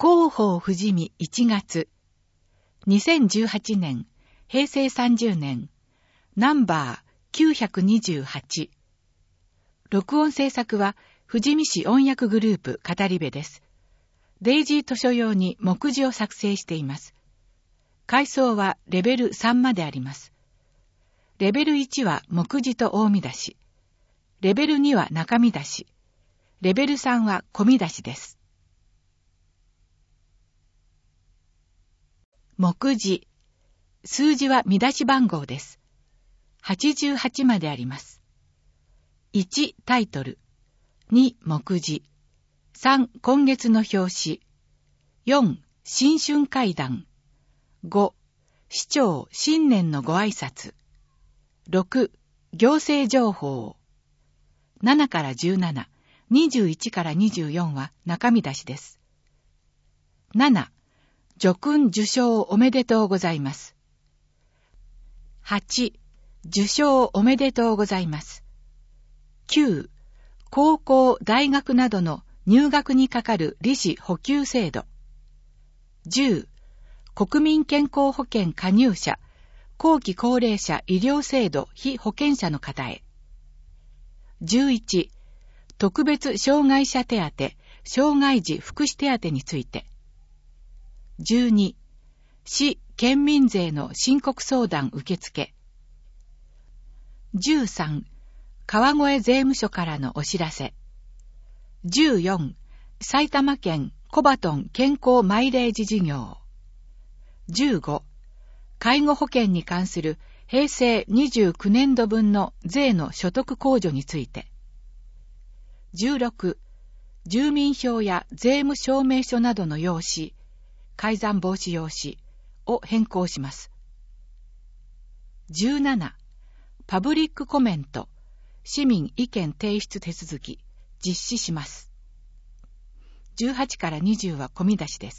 広報富士見1月、2018年、平成30年、ナンバー928。録音制作は、富士見市音訳グループ語り部です。デイジー図書用に目次を作成しています。階層はレベル3まであります。レベル1は目次と大見出し。レベル2は中見出し。レベル3は小見出しです。目次。数字は見出し番号です。88まであります。1、タイトル。2、目次。3、今月の表紙。4、新春会談。5、市長新年のご挨拶。6、行政情報。7から17、21から24は中身出しです。7、叙勲受賞おめでとうございます。8、受賞おめでとうございます。9、高校、大学などの入学にかかる利子補給制度。10、国民健康保険加入者、後期高齢者医療制度被保険者の方へ。11、特別障害者手当、障害児福祉手当について。12、市県民税の申告相談受付。13、川越税務署からのお知らせ。14、埼玉県コバトン健康マイレージ事業。15、介護保険に関する平成29年度分の税の所得控除について。16、住民票や税務証明書などの用紙、改ざん防止用紙を変更します。17、パブリックコメント、市民意見提出手続き、実施します。18から20は込み出しです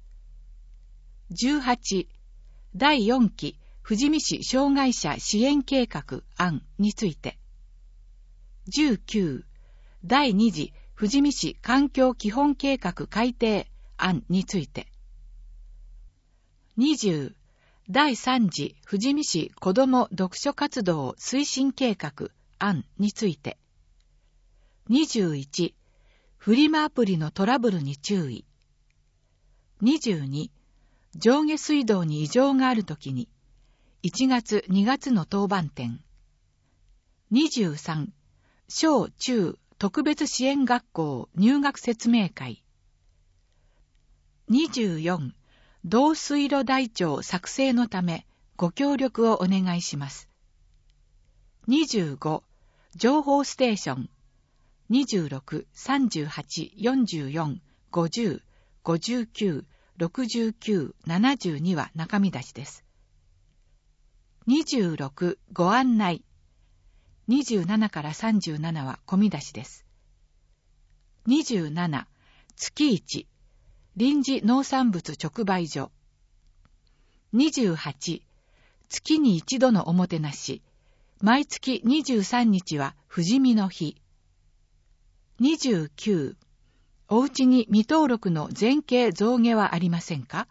。18、第4期富士見市障害者支援計画案について。19、第2次富士見市環境基本計画改定案について。20、第3次富士見市子ども読書活動推進計画案について。21、フリマアプリのトラブルに注意。22、上下水道に異常があるときに、1月2月の当番点。23、小中特別支援学校入学説明会。24、同水路台帳作成のためご協力をお願いします。25、情報ステーション。26、38、44、50、59、69、72は中身出しです。26、ご案内。27から37は込み出しです。27、月1、臨時農産物直売所。28、月に一度のおもてなし。毎月23日は富士見の日。29、おうちに未登録の全景象牙はありませんか？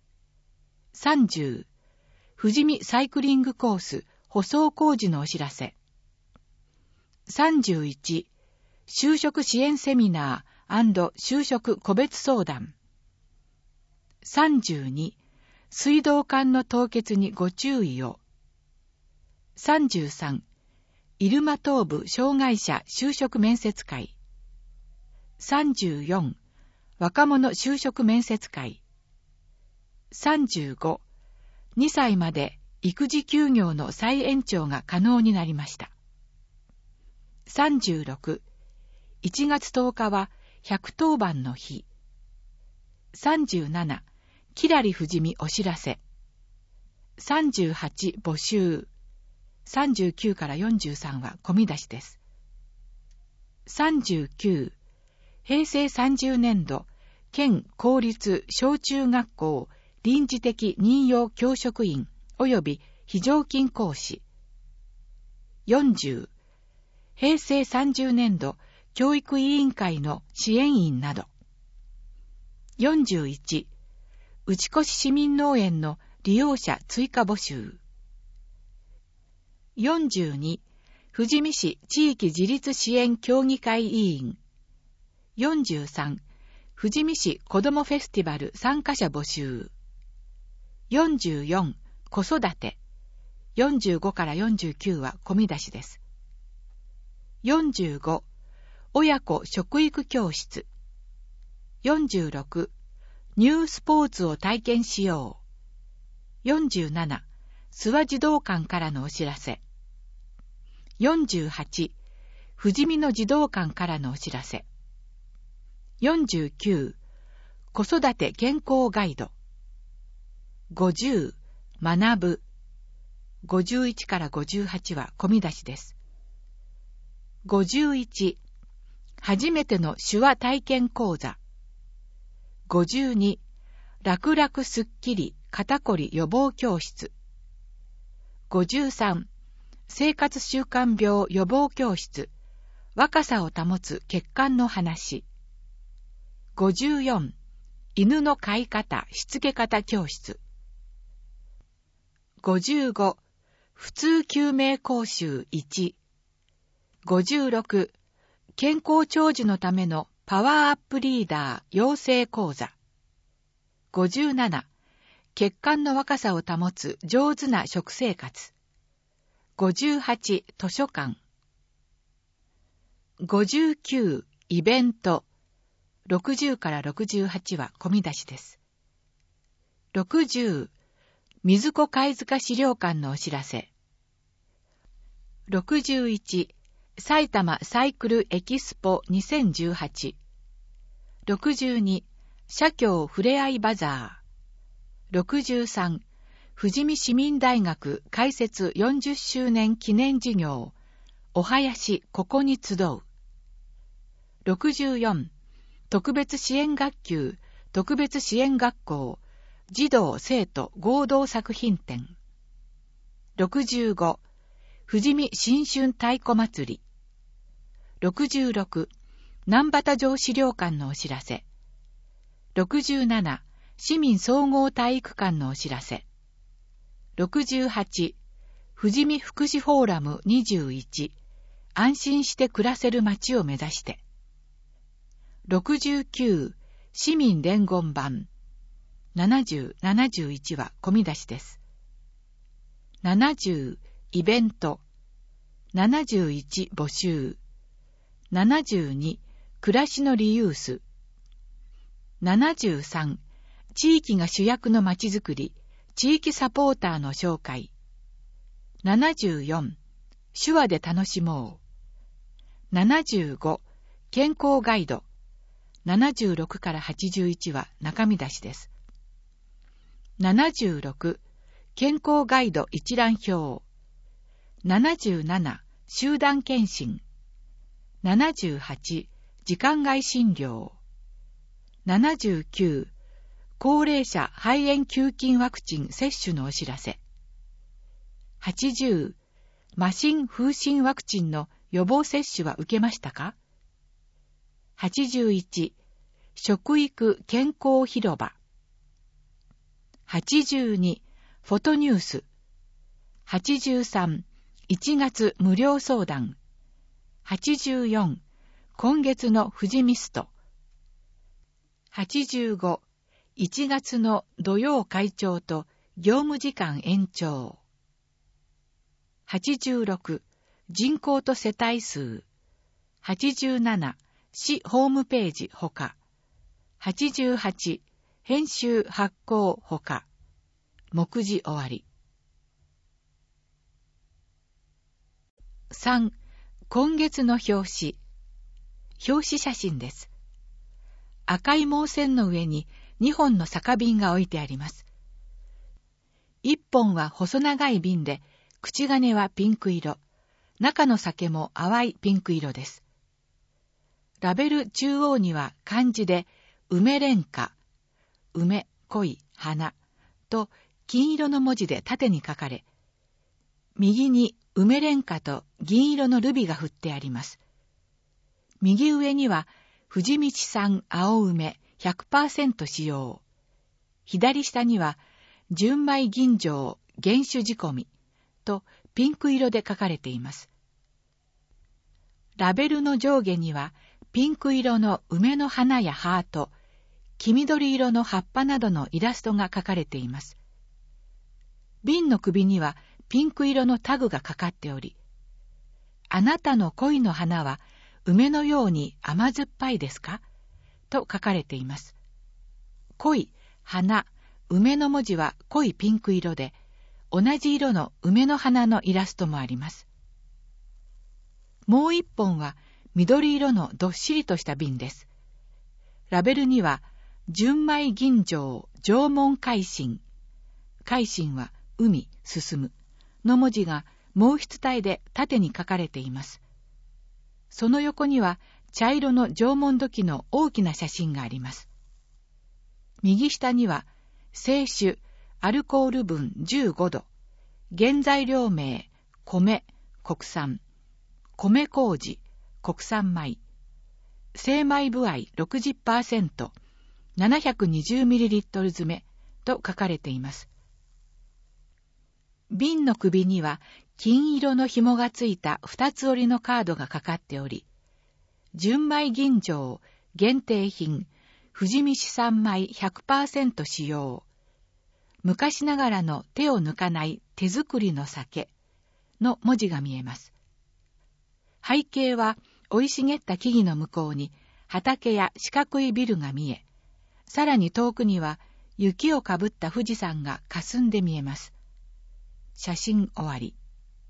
30、富士見サイクリングコース舗装工事のお知らせ。31、就職支援セミナー&就職個別相談。32、水道管の凍結にご注意を。33、入間東部障害者就職面接会。34、若者就職面接会。35、2歳まで育児休業の再延長が可能になりました。36、1月10日は110番の日。37、きらり富士見お知らせ。38、募集。39から43は込み出しです。39、平成30年度、県公立小中学校臨時的任用教職員及び非常勤講師。40、平成30年度教育委員会の支援員など。 41、打越市民農園の利用者追加募集。42、富士見市地域自立支援協議会委員。43、富士見市子どもフェスティバル参加者募集。44、子育て。45から49は込み出しです。45、親子食育教室。46、ニュースポーツを体験しよう。47、諏訪児童館からのお知らせ。48、富士見の児童館からのお知らせ。49、子育て健康ガイド。50、学ぶ。51から58は込み出しです。51、初めての手話体験講座。52、楽々すっきり肩こり予防教室。53、生活習慣病予防教室。若さを保つ血管の話。54、犬の飼い方、しつけ方教室。55、普通救命講習1。56、健康長寿のためのパワーアップリーダー養成講座。57、血管の若さを保つ上手な食生活。58、図書館。59、イベント。60から68は込み出しです。60、水子貝塚資料館のお知らせ。61、埼玉サイクルエキスポ2018。62、社協ふれあいバザー。63、富士見市民大学開設40周年記念事業、お囃子ここに集う。64、特別支援学級、特別支援学校、児童生徒合同作品展。65、富士見新春太鼓祭り。66、南畑城資料館のお知らせ。67、市民総合体育館のお知らせ。68、富士見福祉フォーラム21、安心して暮らせる街を目指して。69、市民伝言版。70、71は込み出しです。70、イベント。71、募集。72、暮らしのリユース。73、地域が主役のまちづくり、地域サポーターの紹介。74、手話で楽しもう。75、健康ガイド。76から81は中身出しです。76、健康ガイド一覧表。77、集団検診。78、時間外診療。79、高齢者肺炎球菌ワクチン接種のお知らせ。80、麻疹風疹ワクチンの予防接種は受けましたか？ 81、食育健康広場。82、フォトニュース。83、1月無料相談。84、今月の富士ミスト。85、1月の土曜会長と業務時間延長。86、人口と世帯数。87、市ホームページほか。88、編集発行ほか。目次終わり。3、今月の表紙。表紙写真です。赤い毛線の上に2本の酒瓶が置いてあります。1本は細長い瓶で、口金はピンク色。中の酒も淡いピンク色です。ラベル中央には漢字で、梅蓮花、梅、恋、花と金色の文字で縦に書かれ、右に梅蓮花と銀色のルビが振ってあります。右上には、富士見産青梅 100% 使用。左下には、純米吟醸原酒仕込みとピンク色で書かれています。ラベルの上下には、ピンク色の梅の花やハート、黄緑色の葉っぱなどのイラストが書かれています。瓶の首にはピンク色のタグがかかっており、あなたの恋の花は梅のように甘酸っぱいですかと書かれています。恋、花、梅の文字は濃いピンク色で、同じ色の梅の花のイラストもあります。もう一本は緑色のどっしりとした瓶です。ラベルには、純米吟醸縄文海進。海進は海、進むの文字が毛筆体で縦に書かれています。その横には茶色の縄文土器の大きな写真があります。右下には、清酒、アルコール分15度、原材料名、米、国産、米麹、国産米、精米部合 60%、720ml 詰めと書かれています。瓶の首には金色の紐がついた二つ折りのカードがかかっており、純米吟醸限定品富士見市産米 100% 使用、昔ながらの手を抜かない手作りの酒の文字が見えます。背景は生い茂った木々の向こうに畑や四角いビルが見え、さらに遠くには雪をかぶった富士山が霞んで見えます。写真終わり。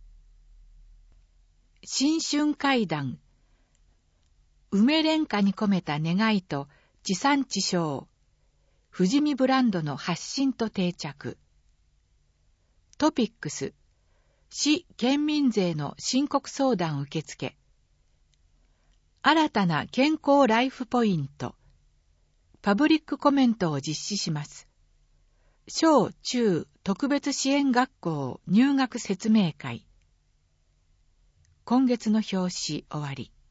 新春怪談。梅連歌に込めた願いと地産地消。富士見ブランドの発信と定着。トピックス。市県民税の申告相談受付。新たな健康ライフポイント。パブリックコメントを実施します。小中特別支援学校入学説明会。今月の表紙終わり。